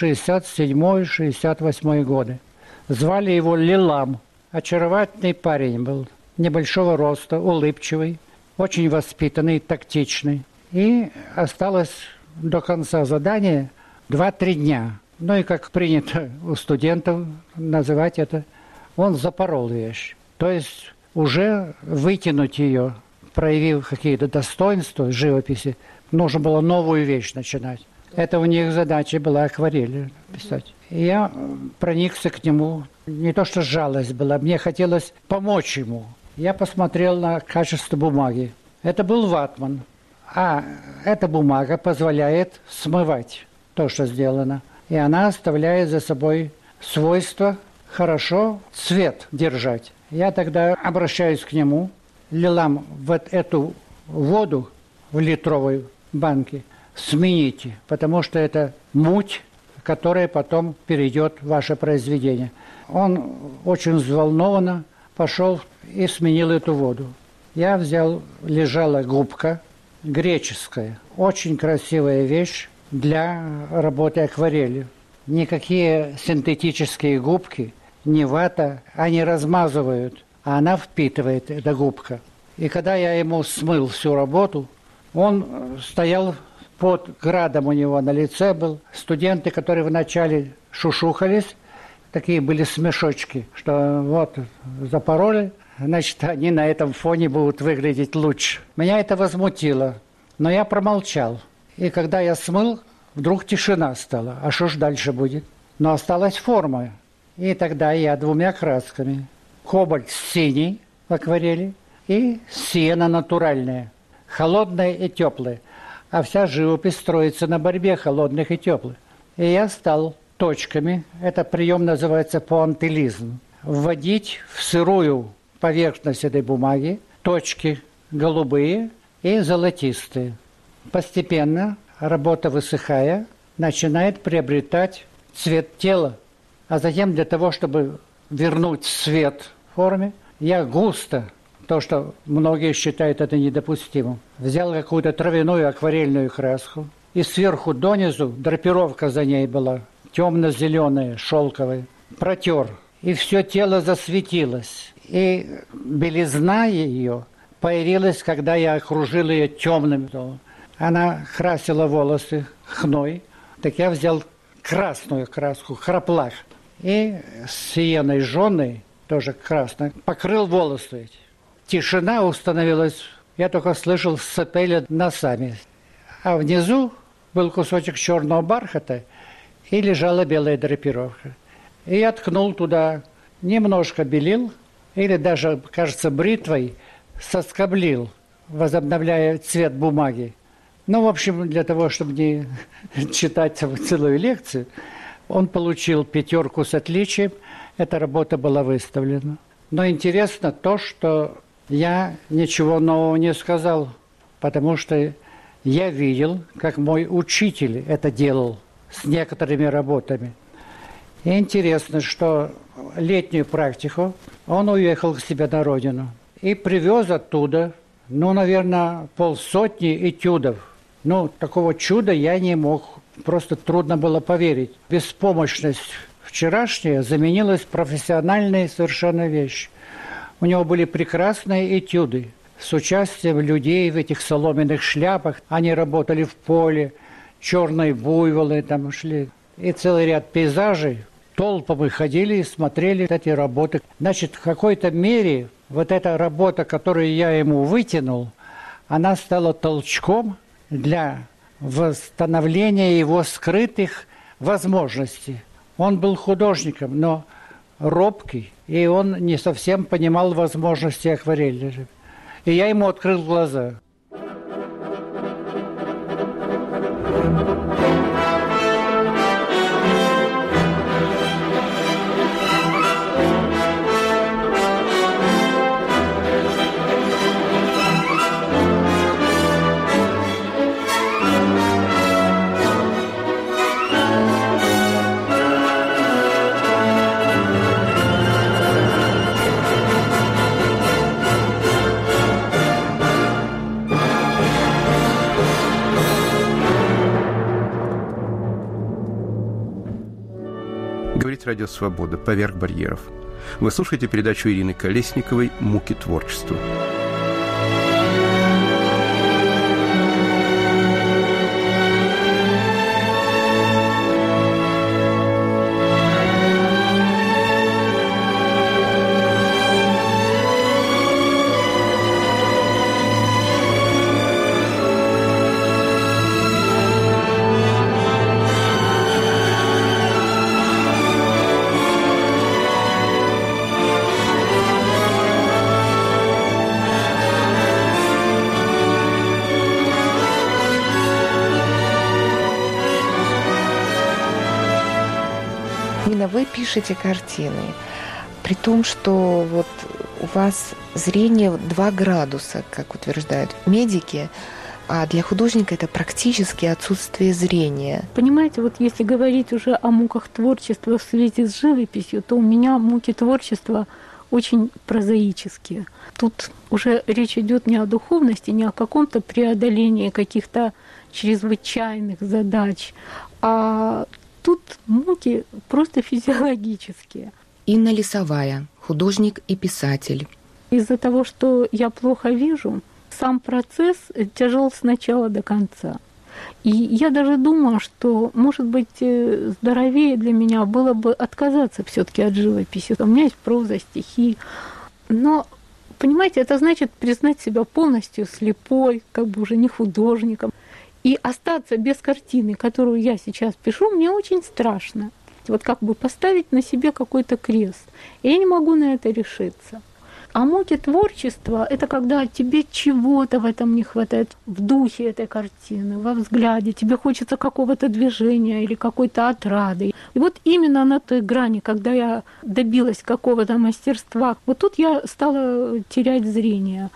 67-68 годы. Звали его Лилам. Очаровательный парень был, небольшого роста, улыбчивый, очень воспитанный, тактичный. И осталось до конца задания 2-3 дня. Ну и как принято у студентов называть это, он запорол вещь. То есть уже вытянуть ее, проявив какие-то достоинства живописи, нужно было новую вещь начинать. Это у них задача была акварель писать. И я проникся к нему. Не то что жалость была, мне хотелось помочь ему. Я посмотрел на качество бумаги. Это был ватман. А эта бумага позволяет смывать то, что сделано. И она оставляет за собой свойство хорошо цвет держать. Я тогда обращаюсь к нему. Лилам, вот эту воду в литровой банке смените, потому что это муть, которая потом перейдет в ваше произведение. Он очень взволнованно пошел и сменил эту воду. Я взял, лежала губка греческая, очень красивая вещь для работы акварелью. Никакие синтетические губки, не вата, они размазывают, а она впитывает, эта губка. И когда я ему смыл всю работу, он стоял под градом, у него на лице был. Студенты, которые вначале шушухались, такие были смешочки, что вот запороли, значит, они на этом фоне будут выглядеть лучше. Меня это возмутило, но я промолчал. И когда я смыл, вдруг тишина стала. А что ж дальше будет? Но осталась форма. И тогда я 2 красками. Кобальт синий в акварели и сиена натуральная. Холодная и теплая. А вся живопись строится на борьбе холодных и теплых. И я стал точками, это прием называется пуантилизм, вводить в сырую поверхность этой бумаги точки голубые и золотистые. Постепенно работа, высыхая, начинает приобретать цвет тела. А затем для того, чтобы вернуть цвет в форме, я густо, то, что многие считают это недопустимым, взял какую-то травяную акварельную краску, и сверху донизу драпировка за ней была, темно-зеленая, шелковая, протер, и все тело засветилось. И белизна ее появилась, когда я окружил ее темным. Она красила волосы хной, так я взял красную краску, храплах, и с сиеной жженой, тоже красной, покрыл волосы эти. Тишина установилась, я только слышал, сопели носами. А внизу был кусочек черного бархата, и лежала белая драпировка. И я ткнул туда, немножко белил, или даже, кажется, бритвой соскоблил, возобновляя цвет бумаги. Ну, в общем, для того, чтобы не читать целую лекцию, он получил 5 с отличием, эта работа была выставлена. Но интересно то, что я ничего нового не сказал, потому что я видел, как мой учитель это делал с некоторыми работами. И интересно, что летнюю практику он уехал к себе на родину и привез оттуда, наверное, 50 этюдов. Такого чуда я не мог, просто трудно было поверить. Беспомощность вчерашняя заменилась профессиональной совершенно вещь. У него были прекрасные этюды с участием людей в этих соломенных шляпах. Они работали в поле, черные буйволы там шли. И целый ряд пейзажей. Толпами ходили и смотрели эти работы. Значит, в какой-то мере вот эта работа, которую я ему вытянул, она стала толчком для восстановления его скрытых возможностей. Он был художником, но робкий, и он не совсем понимал возможности акварели. И я ему открыл глаза.
Говорит Радио Свобода «Поверх барьеров». Вы слушаете передачу Ирины Колесниковой «Муки творчества».
Вы пишете картины, при том, что вот у вас зрение 2 градуса, как утверждают медики, а для художника это практически отсутствие зрения.
Понимаете, вот если говорить уже о муках творчества в связи с живописью, то у меня муки творчества очень прозаические. Тут уже речь идет не о духовности, не о каком-то преодолении каких-то чрезвычайных задач, а тут муки просто физиологические.
Инна Лисовая, художник и писатель.
Из-за того, что я плохо вижу, сам процесс тяжел с начала до конца. И я даже думаю, что, может быть, здоровее для меня было бы отказаться все-таки от живописи. У меня есть проза, стихи. Но, понимаете, это значит признать себя полностью слепой, как бы уже не художником. И остаться без картины, которую я сейчас пишу, мне очень страшно. Вот как бы поставить на себе какой-то крест. И я не могу на это решиться. А муки творчества – это когда тебе чего-то в этом не хватает, в духе этой картины, во взгляде. Тебе хочется какого-то движения или какой-то отрады. И вот именно на той грани, когда я добилась какого-то мастерства, вот тут я стала терять зрение.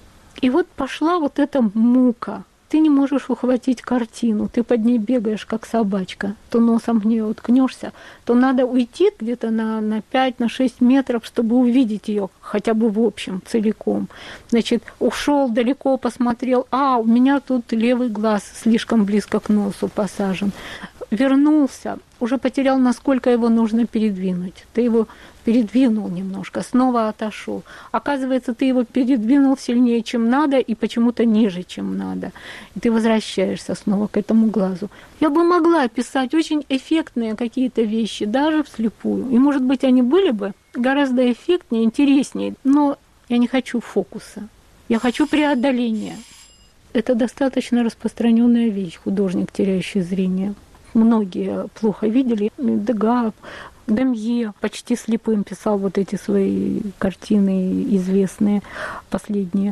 И вот пошла вот эта мука. Ты не можешь ухватить картину, ты под ней бегаешь, как собачка. То носом в нее уткнешься, то надо уйти где-то на 5-6 метров, чтобы увидеть ее хотя бы в общем, целиком. Значит, ушел далеко, посмотрел, у меня тут левый глаз слишком близко к носу посажен. Вернулся, уже потерял, насколько его нужно передвинуть. Ты его передвинул немножко, снова отошел. Оказывается, ты его передвинул сильнее, чем надо, и почему-то ниже, чем надо. И ты возвращаешься снова к этому глазу. Я бы могла писать очень эффектные какие-то вещи, даже вслепую. И, может быть, они были бы гораздо эффектнее, интереснее. Но я не хочу фокуса. Я хочу преодоления. Это достаточно распространенная вещь, художник, теряющий зрение. Многие плохо видели. Дега, Демье почти слепым писал вот эти свои картины известные, последние.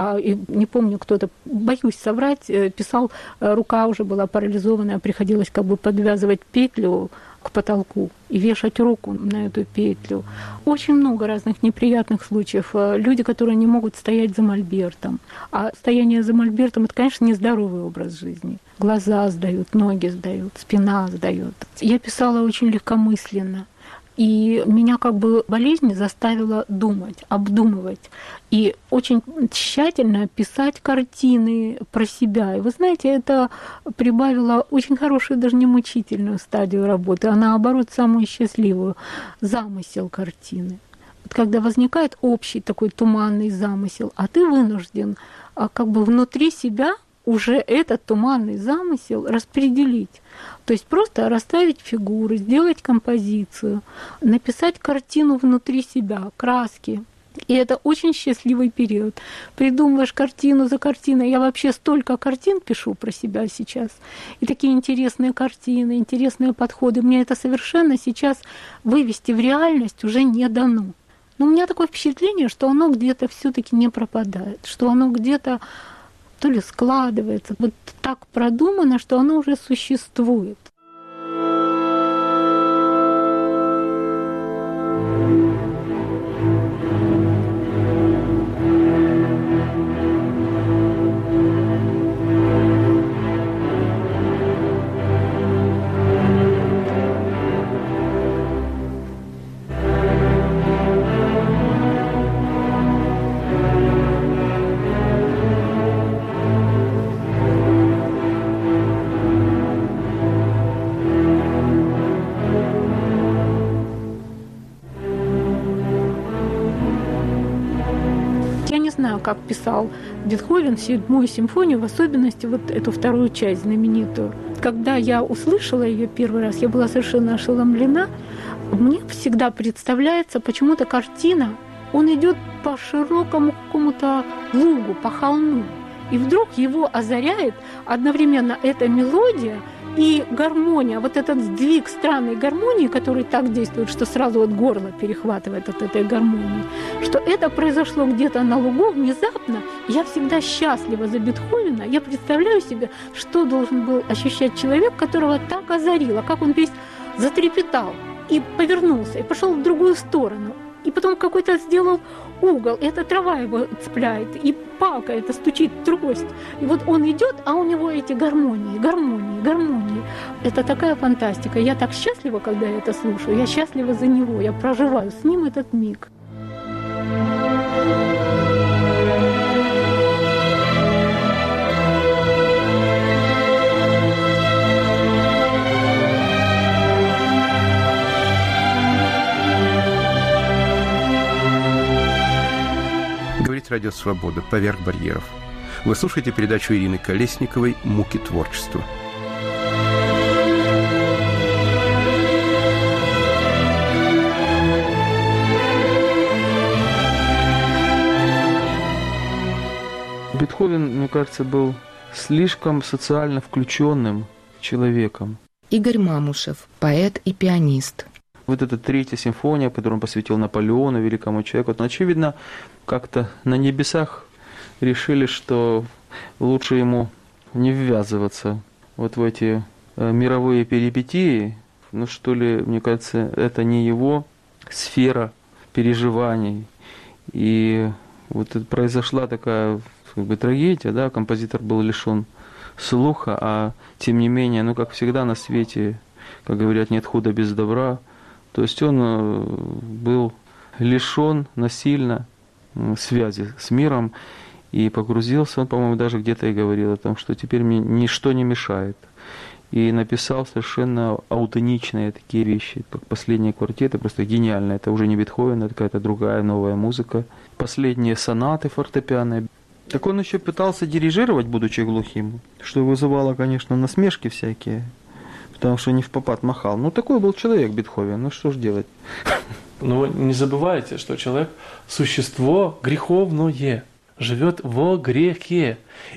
Не помню, кто-то, боюсь соврать, писал, рука уже была парализованная, приходилось как бы подвязывать петлю к потолку и вешать руку на эту петлю. Очень много разных неприятных случаев. Люди, которые не могут стоять за мольбертом. А стояние за мольбертом – это, конечно, нездоровый образ жизни. Глаза сдают, ноги сдают, спина сдает. Я писала очень легкомысленно. И меня как бы болезнь заставила думать, обдумывать и очень тщательно писать картины про себя. И вы знаете, это прибавило очень хорошую, даже не мучительную стадию работы, а наоборот самую счастливую – замысел картины. Вот когда возникает общий такой туманный замысел, а ты вынужден как бы внутри себя уже этот туманный замысел распределить. То есть просто расставить фигуры, сделать композицию, написать картину внутри себя, краски. И это очень счастливый период. Придумываешь картину за картиной. Я вообще столько картин пишу про себя сейчас. И такие интересные картины, интересные подходы. Мне это совершенно сейчас вывести в реальность уже не дано. Но у меня такое впечатление, что оно где-то все-таки не пропадает, что оно где-то то ли складывается, вот так продумано, что оно уже существует. точно, как писал Бетховен, 7-ю симфонию, в особенности вот эту вторую часть знаменитую. Когда я услышала ее первый раз, я была совершенно ошеломлена. Мне всегда представляется почему-то картина, он идет по широкому какому-то лугу, по холму, и вдруг его озаряет одновременно эта мелодия и гармония, вот этот сдвиг странной гармонии, который так действует, что сразу вот горло перехватывает от этой гармонии, что это произошло где-то на лугу внезапно. Я всегда счастлива за Бетховена. Я представляю себе, что должен был ощущать человек, которого так озарило, как он весь затрепетал и повернулся, и пошел в другую сторону. И потом какой-то сделал угол, и эта трава его цепляет, и палка это стучит, трость. И вот он идет, а у него эти гармонии. Это такая фантастика. Я так счастлива, когда я это слушаю. Я счастлива за него, я проживаю с ним этот миг.
Радио «Свобода. Поверх барьеров». Вы слушаете передачу Ирины Колесниковой «Муки творчества».
Бетховен, мне кажется, был слишком социально включенным человеком.
Игорь Мамушев, поэт и пианист.
Вот эта 3-я симфония, которую он посвятил Наполеону, великому человеку, вот, очевидно, как-то на небесах решили, что лучше ему не ввязываться вот в эти мировые перипетии. Ну, что ли, мне кажется, это не его сфера переживаний. И вот это произошла такая как бы трагедия, да, композитор был лишен слуха, а тем не менее, ну, как всегда на свете, как говорят, нет худа без добра. То есть он был лишен насильно связи с миром и погрузился, он, по-моему, даже где-то и говорил о том, что теперь мне ничто не мешает. И написал совершенно аутентичные такие вещи, как последние квартеты, просто гениально. Это уже не Бетховен, это какая-то другая новая музыка. Последние сонаты фортепианные. Так он еще пытался дирижировать, будучи глухим, что вызывало, конечно, насмешки всякие. Потому что не впопад махал. Ну, такой был человек Бетховен, ну что ж делать?
Но не забывайте, что человек – существо греховное, живет во грехе.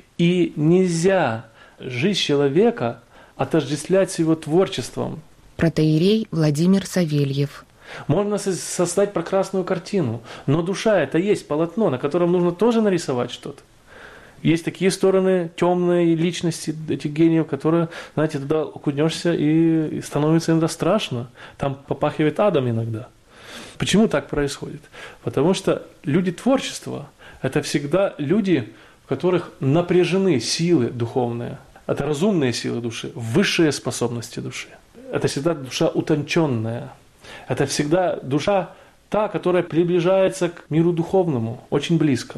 И нельзя жизнь человека отождествлять с его творчеством.
Протоиерей Владимир Савельев.
Можно создать прекрасную картину, но душа – это есть полотно, на котором нужно тоже нарисовать что-то. Есть такие стороны темной личности этих гениев, которые, знаете, туда окунешься и становится иногда страшно. Там попахивает адом иногда. Почему так происходит? Потому что люди творчества – это всегда люди, в которых напряжены силы духовные. Это разумные силы души, высшие способности души. Это всегда душа утонченная. Это всегда душа та, которая приближается к миру духовному, очень близко.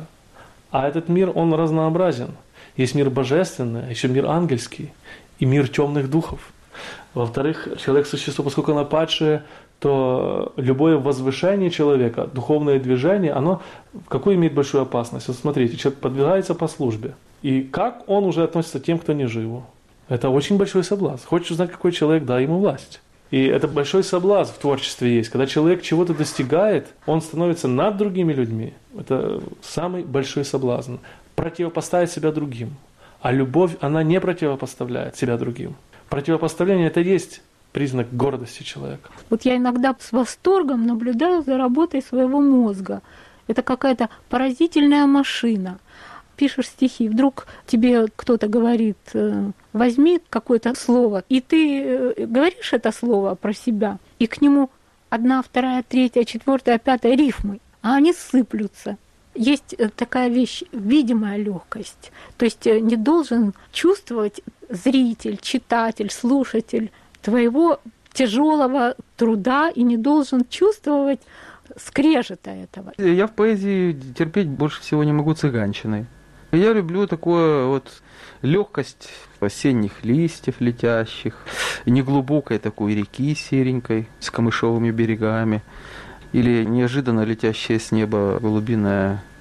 А этот мир, он разнообразен. Есть мир божественный, еще мир ангельский и мир темных духов. Во-вторых, человек – существо, поскольку оно падшее, то любое возвышение человека, духовное движение, оно какую имеет большую опасность? Вот смотрите, человек подвигается по службе. И как он уже относится к тем, кто не живу? Это очень большой соблазн. Хочешь узнать, какой человек, дай ему власть. И это большой соблазн в творчестве есть. Когда человек чего-то достигает, он становится над другими людьми. Это самый большой соблазн. Противопоставить себя другим. А любовь, она не противопоставляет себя другим. Противопоставление – это есть признак гордости человека.
Вот я иногда с восторгом наблюдаю за работой своего мозга. Это какая-то поразительная машина. Пишешь стихи, вдруг тебе кто-то говорит, возьми какое-то слово, и ты говоришь это слово про себя, и к нему 1, 2, 3, 4, 5 рифмы, а они сыплются. Есть такая вещь, видимая легкость. То есть не должен чувствовать зритель, читатель, слушатель твоего тяжелого труда и не должен чувствовать скрежета этого.
Я в поэзии терпеть больше всего не могу цыганщины. Я люблю такую вот легкость осенних листьев летящих, неглубокой такой реки серенькой с камышовыми берегами, или неожиданно летящее с неба голубиное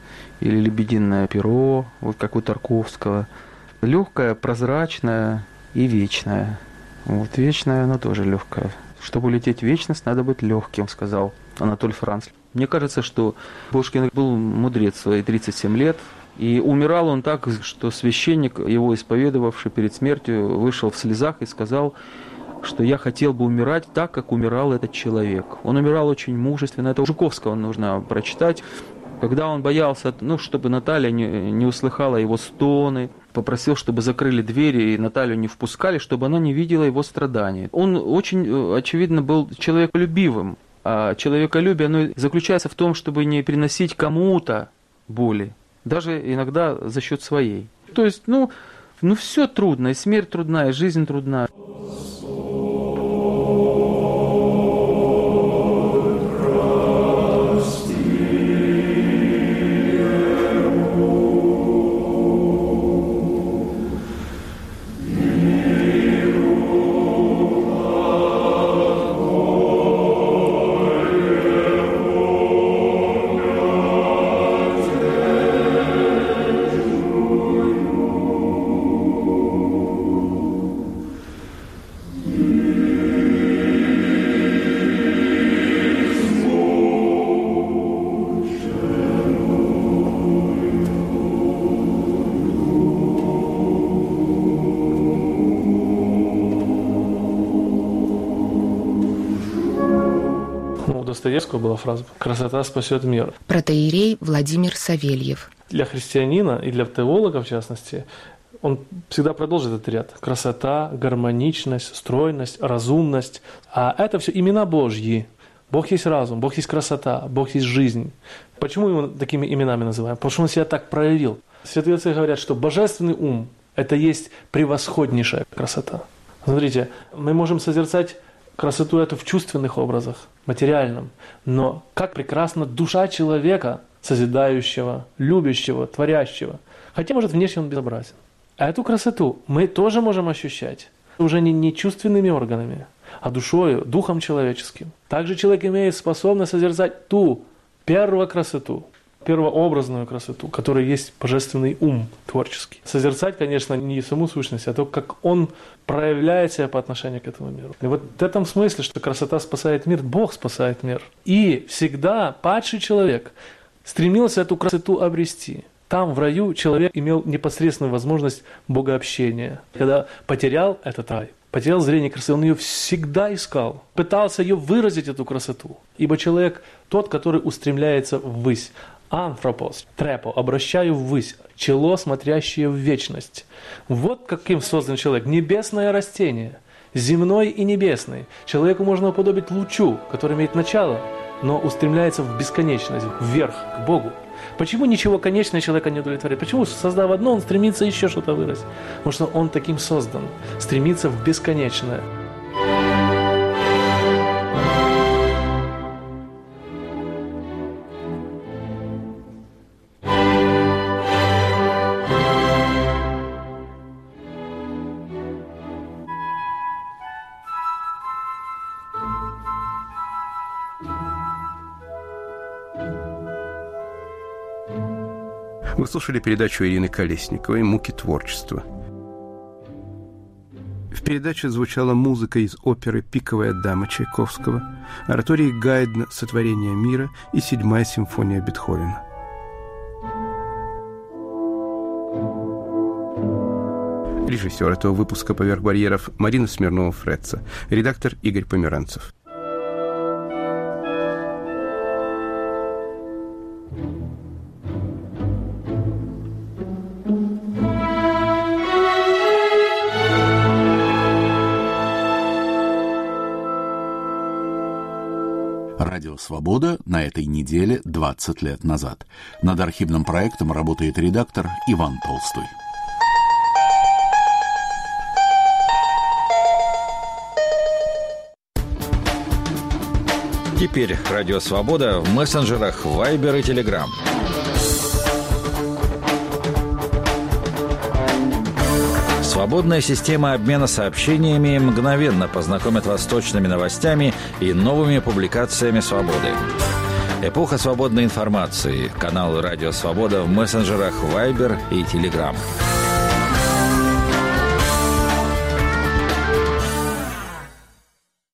или «Лебединое перо», вот как у Тарковского. Легкая, прозрачная и вечная. Вот вечная, она тоже легкая. Чтобы улететь в вечность, надо быть легким, сказал Анатоль Франц. Мне кажется, что Пушкин был мудрец в свои 37 лет. И умирал он так, что священник, его исповедовавший перед смертью, вышел в слезах и сказал, что я хотел бы умирать так, как умирал этот человек. Он умирал очень мужественно. Это у Жуковского нужно прочитать. Когда он боялся, чтобы Наталья не услыхала его стоны, попросил, чтобы закрыли двери и Наталью не впускали, чтобы она не видела его страданий. Он очень, очевидно, был человеколюбивым. А человеколюбие, оно заключается в том, чтобы не приносить кому-то боли, даже иногда за счет своей. То есть, все трудно, и смерть трудна, и жизнь трудна.
Достоевского была фраза «красота спасет мир».
Протоиерей Владимир Савельев.
Для христианина и для теолога, в частности, он всегда продолжит этот ряд. Красота, гармоничность, стройность, разумность. А это все имена Божьи. Бог есть разум, Бог есть красота, Бог есть жизнь. Почему его такими именами называем? Потому что он себя так проявил. Святые отцы говорят, что божественный ум – это есть превосходнейшая красота. Смотрите, мы можем созерцать красоту эту в чувственных образах, материальном. Но как прекрасна душа человека, созидающего, любящего, творящего. Хотя, может, внешне он безобразен. А эту красоту мы тоже можем ощущать уже не чувственными органами, а душою, духом человеческим. Также человек имеет способность созерцать ту первую красоту, первообразную красоту, которая есть божественный ум творческий. Созерцать, конечно, не саму сущность, а то, как он проявляет себя по отношению к этому миру. И вот в этом смысле, что красота спасает мир, Бог спасает мир. И всегда падший человек стремился эту красоту обрести. Там, в раю, человек имел непосредственную возможность богообщения. Когда потерял этот рай, потерял зрение красоты, он ее всегда искал, пытался ее выразить, эту красоту. Ибо человек тот, который устремляется ввысь. Анthropos, трепо, обращаю ввысь, чело, смотрящее в вечность. Вот каким создан человек. Небесное растение, земной и небесный. Человеку можно уподобить лучу, который имеет начало, но устремляется в бесконечность, вверх, к Богу. Почему ничего конечного человека не удовлетворяет? Почему, создав одно, он стремится еще что-то выразить? Потому что он таким создан, стремится в бесконечное.
Вы слушали передачу Ирины Колесниковой «Муки творчества». В передаче звучала музыка из оперы «Пиковая дама» Чайковского, оратории Гайдна «Сотворение мира» и 7-я симфония Бетховена. Режиссер этого выпуска «Поверх барьеров» Марина Смирнова-Фредца, редактор Игорь Померанцев.
Радио «Свобода» на этой неделе 20 лет назад. Над архивным проектом работает редактор Иван Толстой.
Теперь Радио «Свобода» в мессенджерах Viber и Telegram. Свободная система обмена сообщениями мгновенно познакомит вас с точными новостями и новыми публикациями «Свободы».
Эпоха свободной информации. Канал «Радио Свобода» в мессенджерах Viber и Telegram.